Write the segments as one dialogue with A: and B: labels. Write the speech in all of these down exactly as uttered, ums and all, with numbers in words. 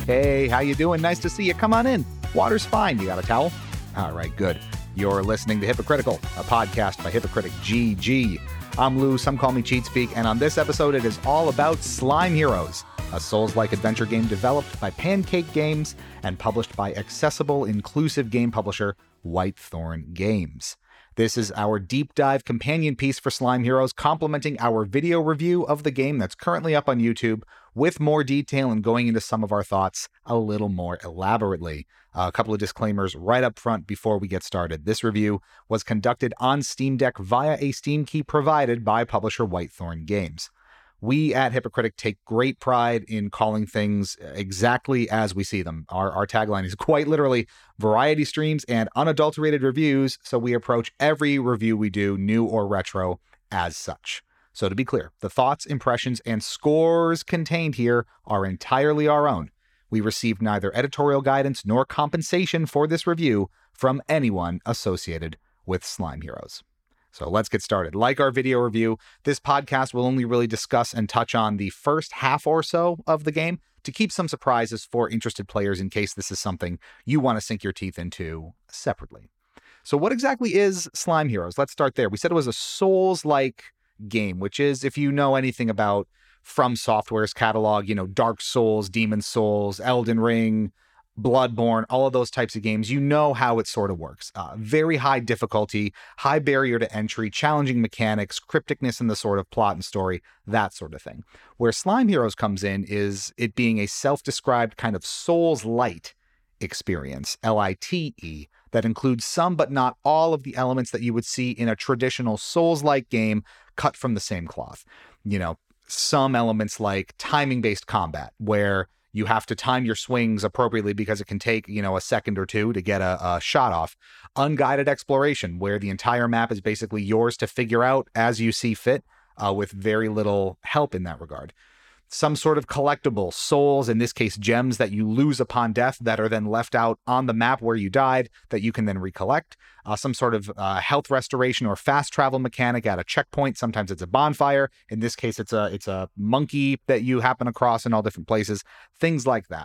A: Hey, how you doing? Nice to see you. Come on in. Water's fine. You got a towel? All right, good. You're listening to Hypocritical, a podcast by Hypocritic G G. I'm Lou, some call me Cheat Speak, and on this episode it is all about Slime Heroes, a Souls-like adventure game developed by Pancake Games and published by accessible, inclusive game publisher Whitethorn Games. This is our deep dive companion piece for Slime Heroes, complementing our video review of the game that's currently up on YouTube, with more detail and going into some of our thoughts a little more elaborately. Uh, a couple of disclaimers right up front before we get started. This review was conducted on Steam Deck via a Steam key provided by publisher Whitethorn Games. We at Hypocritic take great pride in calling things exactly as we see them. Our, our tagline is quite literally variety streams and unadulterated reviews, so we approach every review we do, new or retro, as such. So to be clear, the thoughts, impressions, and scores contained here are entirely our own. We received neither editorial guidance nor compensation for this review from anyone associated with Slime Heroes. So let's get started. Like our video review, this podcast will only really discuss and touch on the first half or so of the game to keep some surprises for interested players in case this is something you want to sink your teeth into separately. So what exactly is Slime Heroes? Let's start there. We said it was a Souls-like game, which is, if you know anything about From Software's catalog, you know, Dark Souls, Demon Souls, Elden Ring, Bloodborne, all of those types of games, you know how it sort of works. Uh, very high difficulty, high barrier to entry, challenging mechanics, crypticness in the sort of plot and story, that sort of thing. Where Slime Heroes comes in is it being a self-described kind of Souls-light experience, L I T E, that includes some but not all of the elements that you would see in a traditional Souls-like game cut from the same cloth. You know, some elements like timing-based combat, where you have to time your swings appropriately because it can take, you know, a second or two to get a, a shot off. Unguided exploration, where the entire map is basically yours to figure out as you see fit, uh, with very little help in that regard. Some sort of collectible, souls, in this case gems, that you lose upon death that are then left out on the map where you died that you can then recollect. Uh, some sort of uh, health restoration or fast travel mechanic at a checkpoint. Sometimes it's a bonfire. In this case, it's a it's a monkey that you happen across in all different places. Things like that.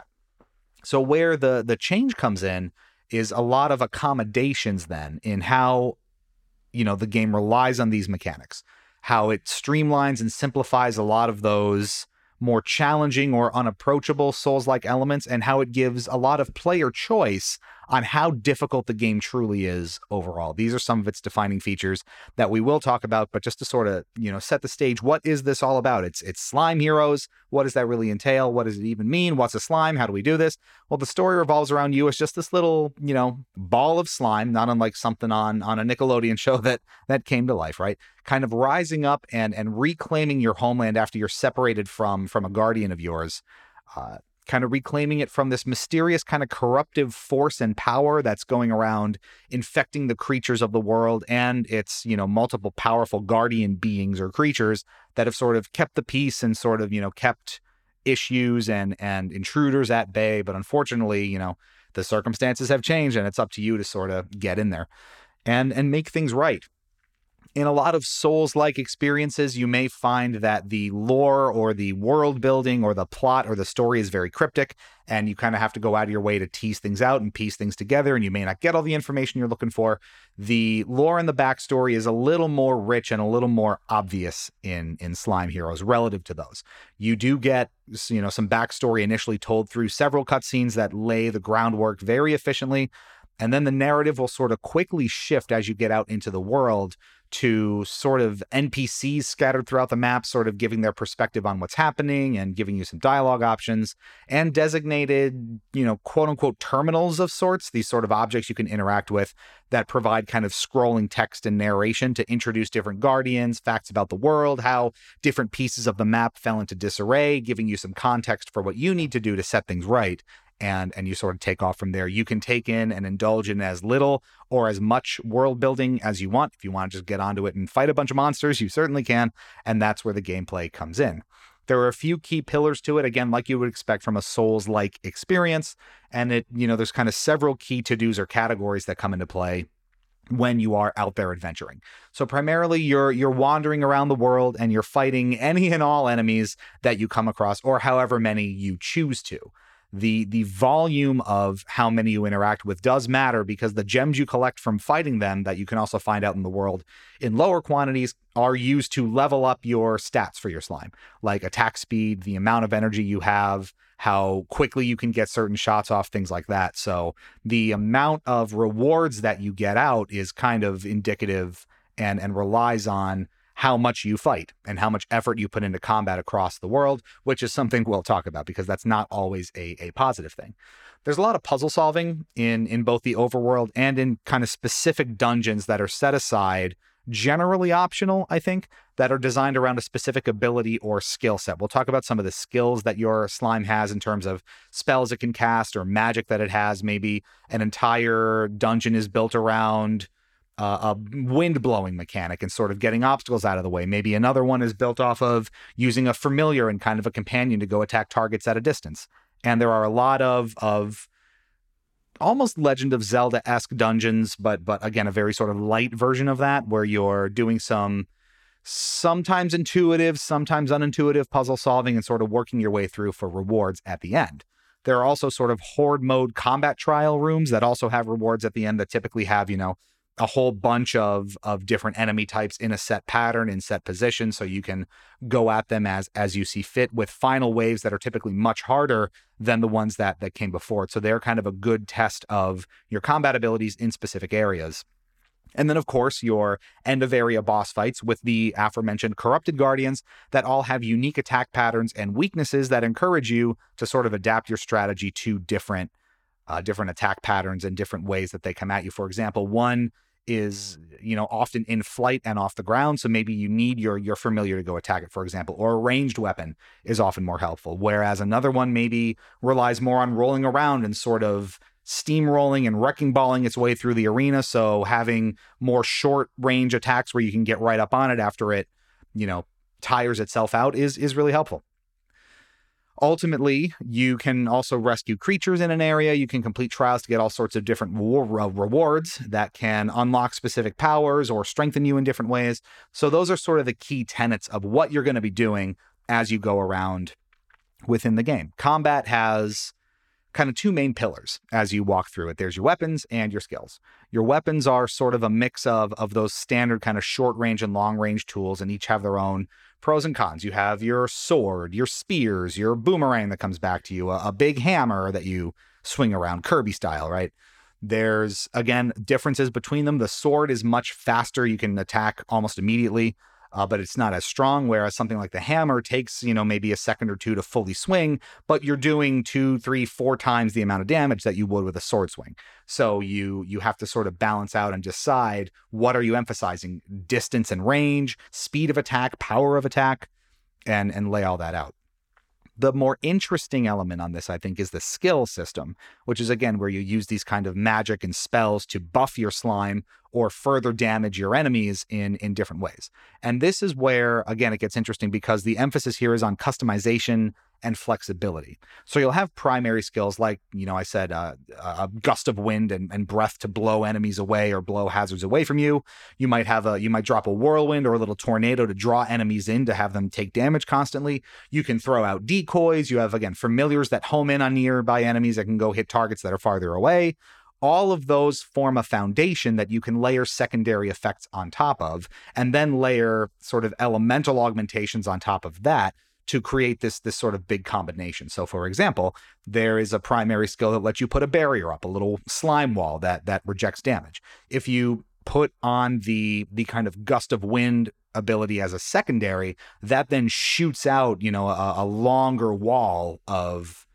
A: So where the the change comes in is a lot of accommodations then in how, you know, the game relies on these mechanics, how it streamlines and simplifies a lot of those more challenging or unapproachable Souls-like elements, and how it gives a lot of player choice on how difficult the game truly is overall. These are some of its defining features that we will talk about, but just to sort of, you know, set the stage, what is this all about? It's it's Slime Heroes. What does that really entail? What does it even mean? What's a slime? How do we do this? Well, the story revolves around you as just this little, you know, ball of slime, not unlike something on, on a Nickelodeon show that that came to life, right? Kind of rising up and and reclaiming your homeland after you're separated from, from a guardian of yours. Uh, kind of reclaiming it from this mysterious kind of corruptive force and power that's going around infecting the creatures of the world and its, you know, multiple powerful guardian beings or creatures that have sort of kept the peace and sort of, you know, kept issues and, and intruders at bay. But unfortunately, you know, the circumstances have changed and it's up to you to sort of get in there and, and make things right. In a lot of Souls-like experiences, you may find that the lore or the world building or the plot or the story is very cryptic, and you kind of have to go out of your way to tease things out and piece things together, and you may not get all the information you're looking for. The lore and the backstory is a little more rich and a little more obvious in, in Slime Heroes relative to those. You do get, you know, some backstory initially told through several cutscenes that lay the groundwork very efficiently, and then the narrative will sort of quickly shift as you get out into the world to sort of N P Cs scattered throughout the map, sort of giving their perspective on what's happening and giving you some dialogue options, and designated, you know, quote unquote terminals of sorts, these sort of objects you can interact with that provide kind of scrolling text and narration to introduce different guardians, facts about the world, how different pieces of the map fell into disarray, giving you some context for what you need to do to set things right. And and you sort of take off from there. You can take in and indulge in as little or as much world building as you want. If you want to just get onto it and fight a bunch of monsters, you certainly can. And that's where the gameplay comes in. There are a few key pillars to it, again, like you would expect from a Souls-like experience. And it, you know, there's kind of several key to-dos or categories that come into play when you are out there adventuring. So primarily you're you're wandering around the world and you're fighting any and all enemies that you come across, or however many you choose to. the the volume of how many you interact with does matter, because the gems you collect from fighting them that you can also find out in the world in lower quantities are used to level up your stats for your slime, like attack speed, the amount of energy you have, how quickly you can get certain shots off, things like that. So the amount of rewards that you get out is kind of indicative and and relies on how much you fight and how much effort you put into combat across the world, which is something we'll talk about because that's not always a, a positive thing. There's a lot of puzzle solving in, in both the overworld and in kind of specific dungeons that are set aside, generally optional, I think, that are designed around a specific ability or skill set. We'll talk about some of the skills that your slime has in terms of spells it can cast or magic that it has. Maybe an entire dungeon is built around Uh, a wind blowing mechanic and sort of getting obstacles out of the way. Maybe another one is built off of using a familiar and kind of a companion to go attack targets at a distance. And there are a lot of of almost Legend of Zelda-esque dungeons, but but again, a very sort of light version of that, where you're doing some sometimes intuitive, sometimes unintuitive puzzle solving and sort of working your way through for rewards at the end. There are also sort of horde mode combat trial rooms that also have rewards at the end that typically have, you know, a whole bunch of of different enemy types in a set pattern, in set position, so you can go at them as as you see fit, with final waves that are typically much harder than the ones that that came before. So they're kind of a good test of your combat abilities in specific areas. And then, of course, your end of area boss fights with the aforementioned Corrupted Guardians that all have unique attack patterns and weaknesses that encourage you to sort of adapt your strategy to different uh, different attack patterns and different ways that they come at you. For example, one is, you know, often in flight and off the ground. So maybe you need your, your familiar to go attack it, for example, or a ranged weapon is often more helpful. Whereas another one maybe relies more on rolling around and sort of steamrolling and wrecking balling its way through the arena. So having more short range attacks where you can get right up on it after it, you know, tires itself out is, is really helpful. Ultimately, you can also rescue creatures in an area. You can complete trials to get all sorts of different war, uh, rewards that can unlock specific powers or strengthen you in different ways. So those are sort of the key tenets of what you're going to be doing as you go around within the game. Combat has kind of two main pillars as you walk through it. There's your weapons and your skills. Your weapons are sort of a mix of, of those standard kind of short range and long range tools, and each have their own pros and cons. You have your sword, your spears, your boomerang that comes back to you, a, a big hammer that you swing around, Kirby style, right? There's, again, differences between them. The sword is much faster. You can attack almost immediately, uh, but it's not as strong, whereas something like the hammer takes, you know, maybe a second or two to fully swing, but you're doing two, three, four times the amount of damage that you would with a sword swing. So you you have to sort of balance out and decide, what are you emphasizing? Distance and range, speed of attack, power of attack, and and lay all that out. The more interesting element on this, I think, is the skill system, which is, again, where you use these kind of magic and spells to buff your slime or further damage your enemies in, in different ways. And this is where, again, it gets interesting because the emphasis here is on customization and flexibility. So you'll have primary skills like, you know, I said, uh, a gust of wind and, and breath to blow enemies away or blow hazards away from you. You might have a, you might drop a whirlwind or a little tornado to draw enemies in to have them take damage constantly. You can throw out decoys. You have, again, familiars that home in on nearby enemies that can go hit targets that are farther away. All of those form a foundation that you can layer secondary effects on top of, and then layer sort of elemental augmentations on top of that to create this, this sort of big combination. So, for example, there is a primary skill that lets you put a barrier up, a little slime wall that that rejects damage. If you put on the the kind of gust of wind ability as a secondary, that then shoots out, you know, a, a longer wall of,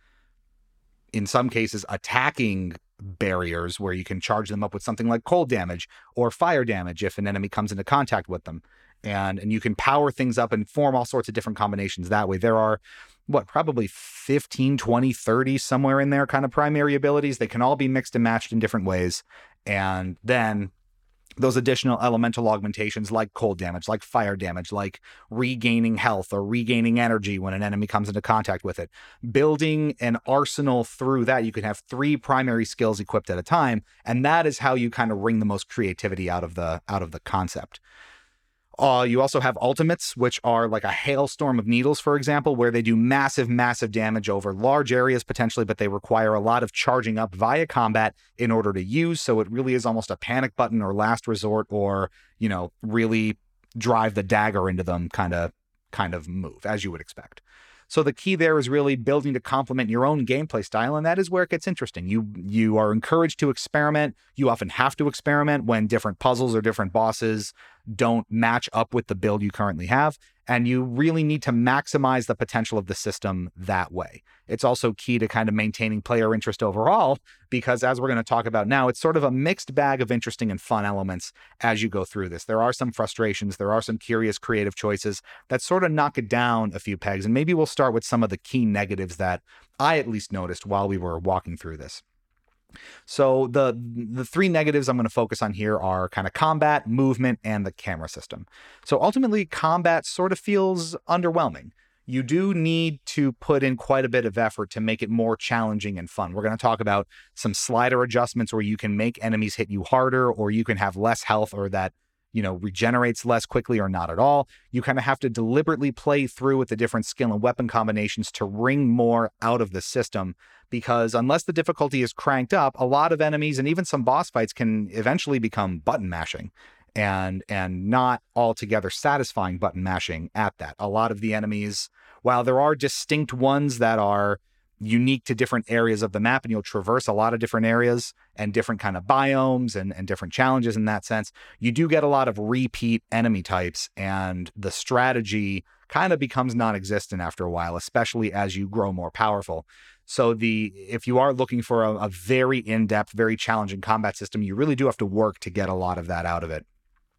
A: in some cases, attacking barriers where you can charge them up with something like cold damage or fire damage if an enemy comes into contact with them. And and you can power things up and form all sorts of different combinations that way. There are, what, probably fifteen, twenty, thirty, somewhere in there kind of primary abilities. They can all be mixed and matched in different ways. And then those additional elemental augmentations like cold damage, like fire damage, like regaining health or regaining energy when an enemy comes into contact with it. Building an arsenal through that, you can have three primary skills equipped at a time. And that is how you kind of wring the most creativity out of the out of the concept. Uh, you also have ultimates, which are like a hailstorm of needles, for example, where they do massive, massive damage over large areas potentially, but they require a lot of charging up via combat in order to use. So it really is almost a panic button or last resort, or, you know, really drive the dagger into them kind of kind of move, as you would expect. So the key there is really building to complement your own gameplay style, and that is where it gets interesting. You you are encouraged to experiment. You often have to experiment when different puzzles or different bosses don't match up with the build you currently have, and you really need to maximize the potential of the system that way. It's also key to kind of maintaining player interest overall, because as we're going to talk about now, it's sort of a mixed bag of interesting and fun elements as you go through this. There are some frustrations, there are some curious creative choices that sort of knock it down a few pegs, and maybe we'll start with some of the key negatives that I at least noticed while we were walking through this. So the the three negatives I'm going to focus on here are kind of combat, movement, and the camera system. So ultimately, combat sort of feels underwhelming. You do need to put in quite a bit of effort to make it more challenging and fun. We're going to talk about some slider adjustments where you can make enemies hit you harder, or you can have less health, or that, you know, regenerates less quickly or not at all. You kind of have to deliberately play through with the different skill and weapon combinations to wring more out of the system, because unless the difficulty is cranked up, a lot of enemies and even some boss fights can eventually become button mashing, and and not altogether satisfying button mashing at that. A lot of the enemies, while there are distinct ones that are unique to different areas of the map, and you'll traverse a lot of different areas and different kind of biomes and, and different challenges in that sense, you do get a lot of repeat enemy types, and the strategy kind of becomes non-existent after a while, especially as you grow more powerful. So the if you are looking for a, a very in-depth, very challenging combat system, you really do have to work to get a lot of that out of it.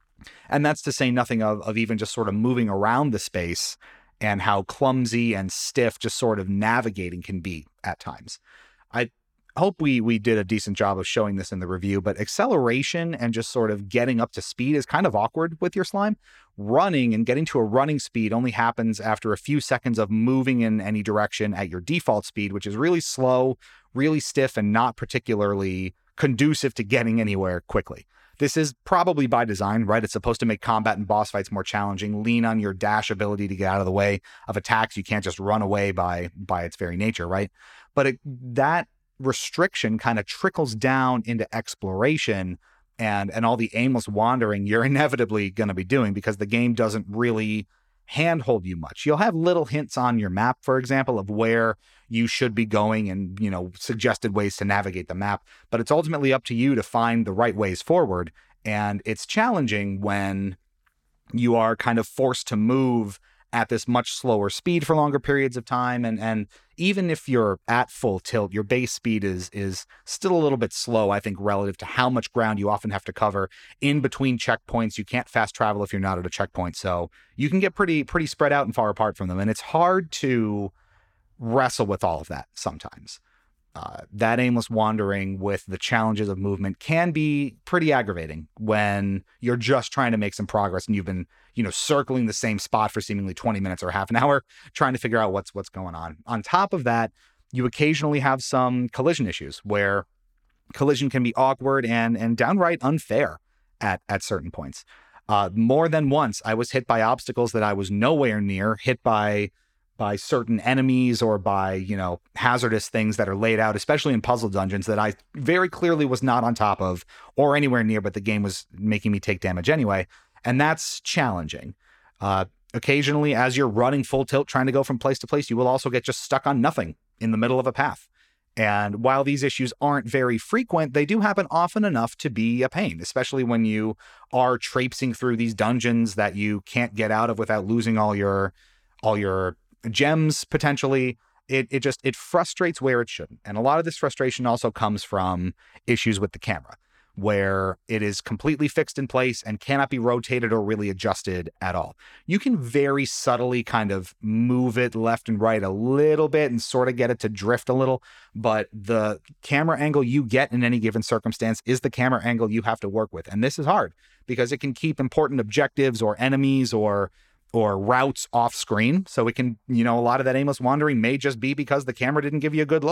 A: And that's to say nothing of, of even just sort of moving around the space and how clumsy and stiff just sort of navigating can be at times. I hope we we did a decent job of showing this in the review, but acceleration and just sort of getting up to speed is kind of awkward with your slime. Running and getting to a running speed only happens after a few seconds of moving in any direction at your default speed, which is really slow, really stiff, and not particularly conducive to getting anywhere quickly. This is probably by design, right? It's supposed to make combat and boss fights more challenging, lean on your dash ability to get out of the way of attacks. You can't just run away by by its very nature, right? But it, that restriction kind of trickles down into exploration and and all the aimless wandering you're inevitably going to be doing, because the game doesn't really handhold you much. You'll have little hints on your map, for example, of where you should be going and, you know, suggested ways to navigate the map, but it's ultimately up to you to find the right ways forward. And it's challenging when you are kind of forced to move at this much slower speed for longer periods of time. And and even if you're at full tilt, your base speed is is still a little bit slow, I think, relative to how much ground you often have to cover in between checkpoints. You can't fast travel if you're not at a checkpoint. So you can get pretty, pretty spread out and far apart from them. And it's hard to wrestle with all of that sometimes. Uh, that aimless wandering with the challenges of movement can be pretty aggravating when you're just trying to make some progress and you've been, you know, circling the same spot for seemingly twenty minutes or half an hour, trying to figure out what's what's going on. On top of that, you occasionally have some collision issues where collision can be awkward and and downright unfair at at certain points. Uh, more than once, I was hit by obstacles that I was nowhere near, hit by by certain enemies or by, you know, hazardous things that are laid out, especially in puzzle dungeons, that I very clearly was not on top of or anywhere near, but the game was making me take damage anyway. And that's challenging. Uh, occasionally, as you're running full tilt, trying to go from place to place, you will also get just stuck on nothing in the middle of a path. And while these issues aren't very frequent, they do happen often enough to be a pain, especially when you are traipsing through these dungeons that you can't get out of without losing all your, all your, gems potentially. It it just it frustrates where it shouldn't. And a lot of this frustration also comes from issues with the camera, where it is completely fixed in place and cannot be rotated or really adjusted at all. You can very subtly kind of move it left and right a little bit and sort of get it to drift a little, but the camera angle you get in any given circumstance is the camera angle you have to work with. And this is hard because it can keep important objectives or enemies or or routes off screen. So it can, you know, a lot of that aimless wandering may just be because the camera didn't give you a good look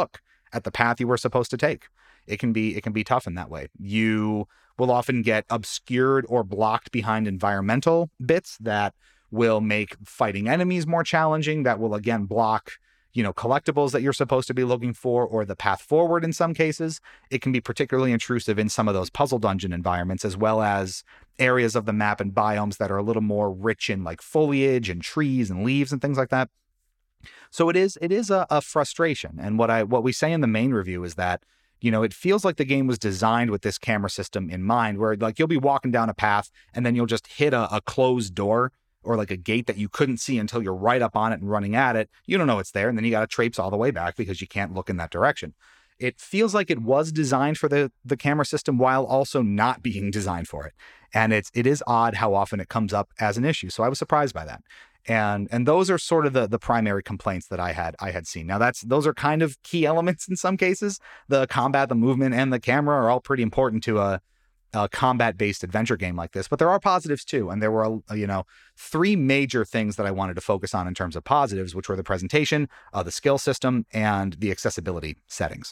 A: at the path you were supposed to take. It can be it can be tough in that way. You will often get obscured or blocked behind environmental bits that will make fighting enemies more challenging, that will again block, you know, collectibles that you're supposed to be looking for, or the path forward in some cases. It can be particularly intrusive in some of those puzzle dungeon environments, as well as areas of the map and biomes that are a little more rich in like foliage and trees and leaves and things like that. So it is it is a, a frustration. And what I what we say in the main review is that, you know, it feels like the game was designed with this camera system in mind, where like you'll be walking down a path and then you'll just hit a, a closed door or like a gate that you couldn't see until you're right up on it and running at it. You don't know it's there, and then you got to traipse all the way back because you can't look in that direction. It feels like it was designed for the the camera system while also not being designed for it. And it's it is odd how often it comes up as an issue. So I was surprised by that. And and those are sort of the the primary complaints that I had I had seen. Now that's those are kind of key elements in some cases. The combat, the movement, and the camera are all pretty important to a, a combat-based adventure game like this. But there are positives too. And there were, you know, three major things that I wanted to focus on in terms of positives, which were the presentation, uh, the skill system, and the accessibility settings.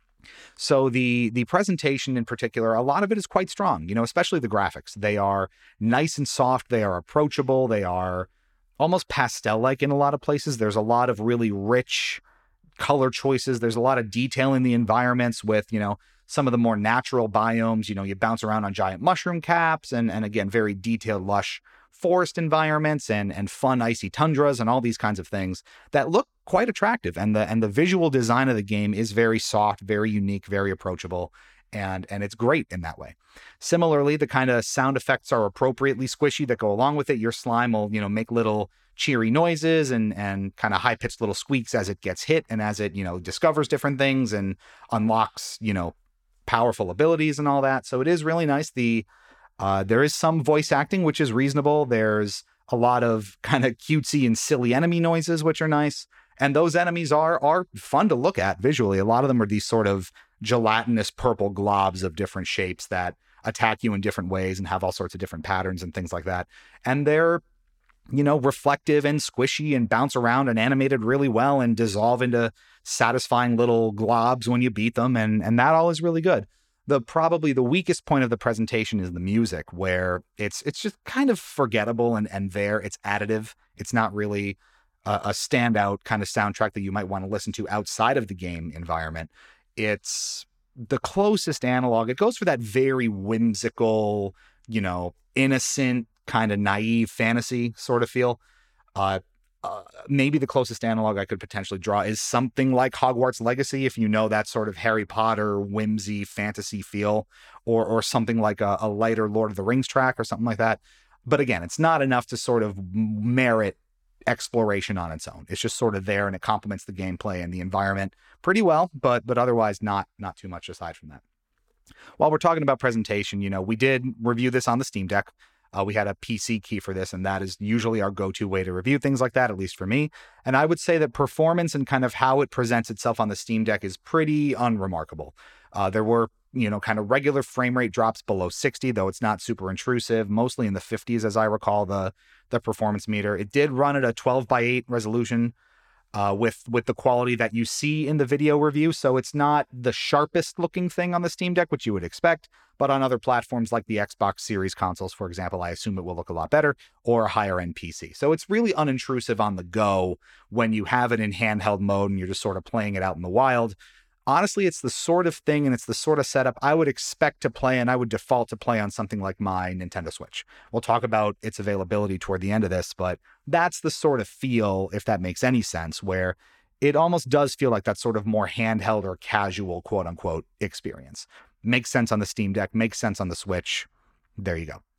A: So the the presentation in particular, a lot of it is quite strong, you know, especially the graphics. They are nice and soft. They are approachable. They are almost pastel-like in a lot of places. There's a lot of really rich color choices. There's a lot of detail in the environments with, you know, some of the more natural biomes. You know, you bounce around on giant mushroom caps and, and again, very detailed, lush forest environments and, and fun icy tundras and all these kinds of things that look quite attractive. And the, and the visual design of the game is very soft, very unique, very approachable. And, and it's great in that way. Similarly, the kind of sound effects are appropriately squishy that go along with it. Your slime will, you know, make little cheery noises and, and kind of high-pitched little squeaks as it gets hit and as it, you know, discovers different things and unlocks, you know, powerful abilities and all that. So it is really nice. The uh, there is some voice acting, which is reasonable. There's a lot of kind of cutesy and silly enemy noises, which are nice. And those enemies are are fun to look at visually. A lot of them are these sort of gelatinous purple globs of different shapes that attack you in different ways and have all sorts of different patterns and things like that. And they're, you know, reflective and squishy and bounce around and animated really well and dissolve into satisfying little globs when you beat them. And, and that all is really good. The probably the weakest point of the presentation is the music, where it's it's just kind of forgettable and, and there. It's additive. It's not really a, a standout kind of soundtrack that you might want to listen to outside of the game environment. It's the closest analog. It goes for that very whimsical, you know, innocent, kind of naive fantasy sort of feel. Uh, uh, maybe the closest analog I could potentially draw is something like Hogwarts Legacy, if you know that sort of Harry Potter whimsy fantasy feel, or or something like a, a lighter Lord of the Rings track or something like that. But again, it's not enough to sort of merit exploration on its own. It's just sort of there, and it complements the gameplay and the environment pretty well, but but otherwise not not too much aside from that. While we're talking about presentation, you know, we did review this on the Steam Deck. Uh, we had a P C key for this, and that is usually our go-to way to review things like that, at least for me. And I would say that performance and kind of how it presents itself on the Steam Deck is pretty unremarkable. Uh, there were, you know, kind of regular frame rate drops below sixty, though it's not super intrusive, mostly in the fifties, as I recall, the the performance meter. It did run at a twelve by eight resolution uh, with, with the quality that you see in the video review. So it's not the sharpest looking thing on the Steam Deck, which you would expect, but on other platforms like the Xbox Series consoles, for example, I assume it will look a lot better, or a higher end P C. So it's really unintrusive on the go when you have it in handheld mode and you're just sort of playing it out in the wild. Honestly, it's the sort of thing and it's the sort of setup I would expect to play, and I would default to play on something like my Nintendo Switch. We'll talk about its availability toward the end of this, but that's the sort of feel, if that makes any sense, where it almost does feel like that sort of more handheld or casual, quote unquote, experience. Makes sense on the Steam Deck, makes sense on the Switch. There you go.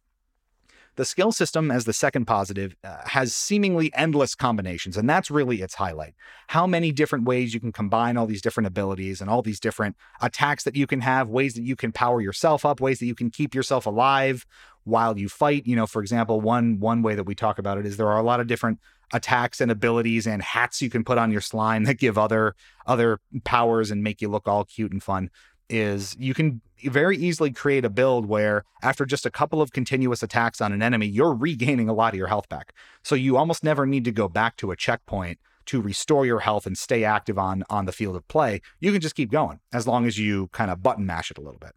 A: The skill system, as the second positive, uh, has seemingly endless combinations, and that's really its highlight. How many different ways you can combine all these different abilities and all these different attacks that you can have, ways that you can power yourself up, ways that you can keep yourself alive while you fight. You know, for example, one one way that we talk about it is there are a lot of different attacks and abilities and hats you can put on your slime that give other other powers and make you look all cute and fun. Is you can very easily create a build where after just a couple of continuous attacks on an enemy, you're regaining a lot of your health back. So you almost never need to go back to a checkpoint to restore your health and stay active on, on the field of play, you can just keep going as long as you kind of button mash it a little bit.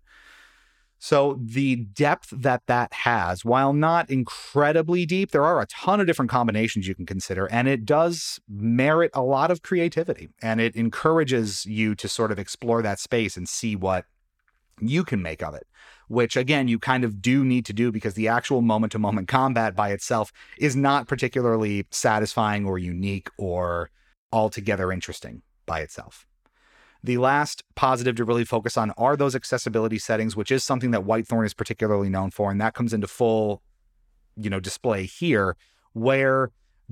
A: So the depth that that has, while not incredibly deep, there are a ton of different combinations you can consider, and it does merit a lot of creativity, and it encourages you to sort of explore that space and see what you can make of it, which again, you kind of do need to do because the actual moment-to-moment combat by itself is not particularly satisfying or unique or altogether interesting by itself. The last positive to really focus on are those accessibility settings, which is something that Whitethorn is particularly known for. And that comes into full, you know, display here, where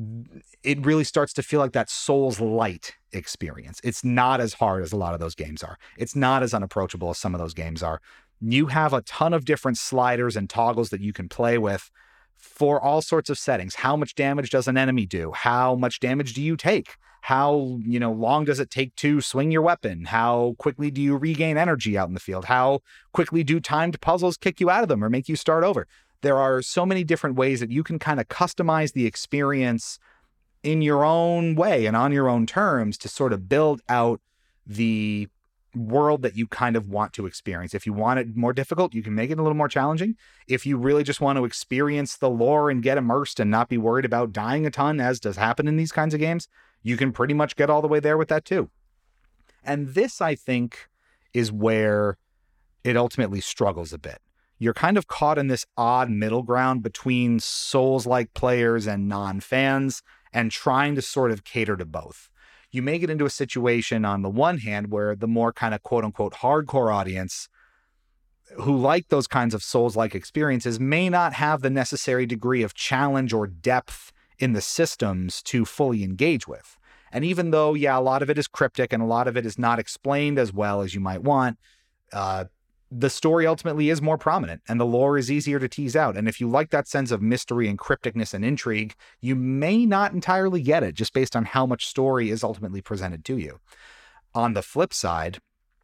A: it really starts to feel like that Souls-light experience. It's not as hard as a lot of those games are. It's not as unapproachable as some of those games are. You have a ton of different sliders and toggles that you can play with for all sorts of settings. How much damage does an enemy do? How much damage do you take? How, you know, long does it take to swing your weapon? How quickly do you regain energy out in the field? How quickly do timed puzzles kick you out of them or make you start over? There are so many different ways that you can kind of customize the experience in your own way and on your own terms to sort of build out the world that you kind of want to experience. If you want it more difficult, you can make it a little more challenging. If you really just want to experience the lore and get immersed and not be worried about dying a ton, as does happen in these kinds of games, you can pretty much get all the way there with that too. And this, I think, is where it ultimately struggles a bit. You're kind of caught in this odd middle ground between Souls-like players and non-fans and trying to sort of cater to both. You may get into a situation on the one hand where the more kind of quote-unquote hardcore audience who like those kinds of Souls-like experiences may not have the necessary degree of challenge or depth in the systems to fully engage with. And even though, yeah, a lot of it is cryptic and a lot of it is not explained as well as you might want, uh, the story ultimately is more prominent and the lore is easier to tease out. And if you like that sense of mystery and crypticness and intrigue, you may not entirely get it just based on how much story is ultimately presented to you. On the flip side,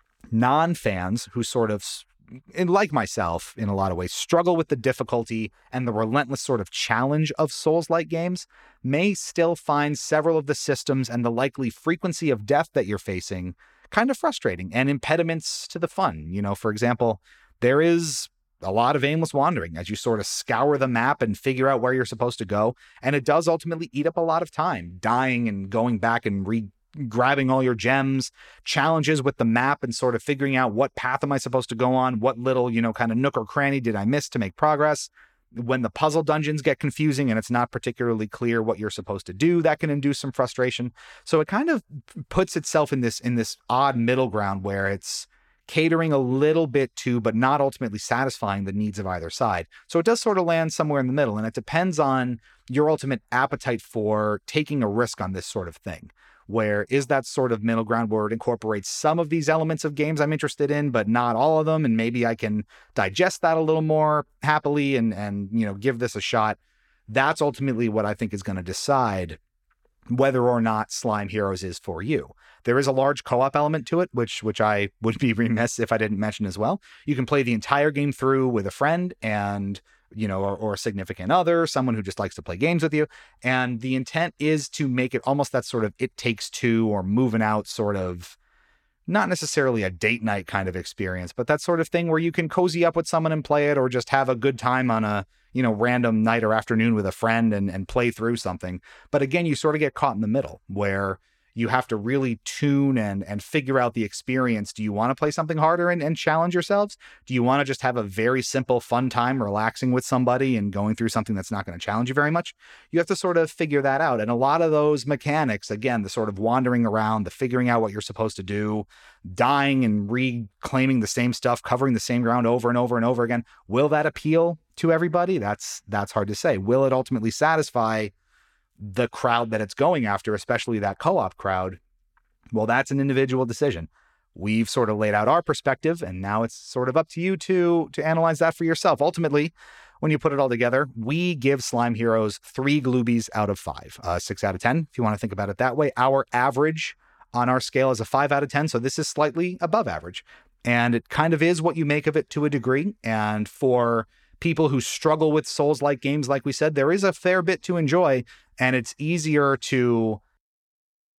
A: non-fans who sort of, and like myself in a lot of ways, struggle with the difficulty and the relentless sort of challenge of Souls-like games may still find several of the systems and the likely frequency of death that you're facing kind of frustrating and impediments to the fun. You know, for example, there is a lot of aimless wandering as you sort of scour the map and figure out where you're supposed to go. And it does ultimately eat up a lot of time, dying and going back and re grabbing all your gems, challenges with the map and sort of figuring out what path am I supposed to go on? What little, you know, kind of nook or cranny did I miss to make progress? When the puzzle dungeons get confusing and it's not particularly clear what you're supposed to do, that can induce some frustration. So it kind of puts itself in this in this odd middle ground where it's catering a little bit to, but not ultimately satisfying the needs of either side. So it does sort of land somewhere in the middle, and it depends on your ultimate appetite for taking a risk on this sort of thing. Where is that sort of middle ground where it incorporates some of these elements of games I'm interested in, but not all of them. And maybe I can digest that a little more happily and, and, you know, give this a shot. That's ultimately what I think is going to decide whether or not Slime Heroes is for you. There is a large co-op element to it, which, which I would be remiss if I didn't mention as well. You can play the entire game through with a friend and, you know, or, or a significant other, someone who just likes to play games with you. And the intent is to make it almost that sort of It Takes Two or moving out sort of, not necessarily a date night kind of experience, but that sort of thing where you can cozy up with someone and play it, or just have a good time on a, you know, random night or afternoon with a friend and, and play through something. But again, you sort of get caught in the middle where you have to really tune and and figure out the experience. Do you want to play something harder and, and challenge yourselves? Do you want to just have a very simple, fun time relaxing with somebody and going through something that's not going to challenge you very much? You have to sort of figure that out. And a lot of those mechanics, again, the sort of wandering around, the figuring out what you're supposed to do, dying and reclaiming the same stuff, covering the same ground over and over and over again, will that appeal to everybody? That's that's hard to say. Will it ultimately satisfy the crowd that it's going after, especially that co-op crowd? Well, that's an individual decision. We've sort of laid out our perspective, and now it's sort of up to you to to analyze that for yourself. Ultimately, when you put it all together, we give Slime Heroes three Gloobies out of five, uh, six out of ten, if you want to think about it that way. Our average on our scale is a five out of ten, so this is slightly above average. And it kind of is what you make of it to a degree. And for people who struggle with Souls-like games, like we said, there is a fair bit to enjoy, and it's easier to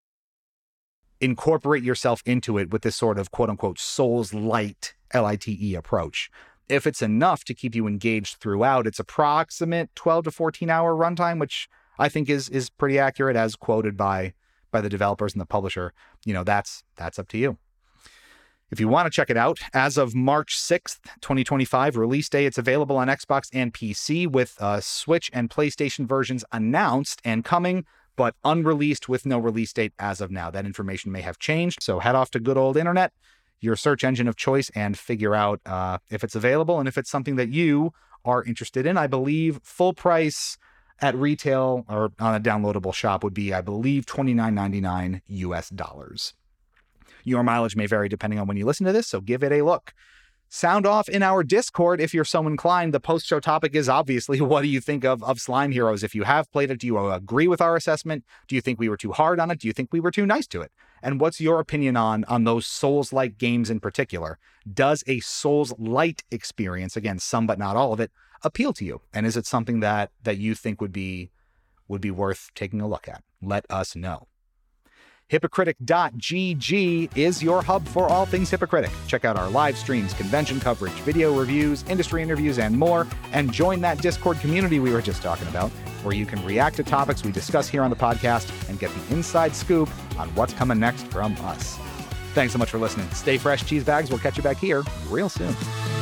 A: incorporate yourself into it with this sort of quote unquote Souls light, L I T E approach. If it's enough to keep you engaged throughout, it's approximate twelve to fourteen hour runtime, which I think is is pretty accurate as quoted by by the developers and the publisher. You know, that's that's up to you. If you want to check it out, as of March sixth, twenty twenty-five, release day, it's available on Xbox and P C with uh, Switch and PlayStation versions announced and coming, but unreleased with no release date as of now. That information may have changed, so head off to good old internet, your search engine of choice, and figure out uh, if it's available and if it's something that you are interested in. I believe full price at retail or on a downloadable shop would be, I believe, twenty-nine ninety-nine U S dollars. Your mileage may vary depending on when you listen to this, so give it a look. Sound off in our Discord if you're so inclined. The post-show topic is obviously, what do you think of, of Slime Heroes? If you have played it, do you agree with our assessment? Do you think we were too hard on it? Do you think we were too nice to it? And what's your opinion on, on those Souls-like games in particular? Does a Souls-light experience, again, some but not all of it, appeal to you? And is it something that that you think would be would be worth taking a look at? Let us know. Hypocritic dot G G is your hub for all things Hypocritic. Check out our live streams, convention coverage, video reviews, industry interviews, and more. And join that Discord community we were just talking about, where you can react to topics we discuss here on the podcast and get the inside scoop on what's coming next from us. Thanks so much for listening. Stay fresh, cheese bags. We'll catch you back here real soon.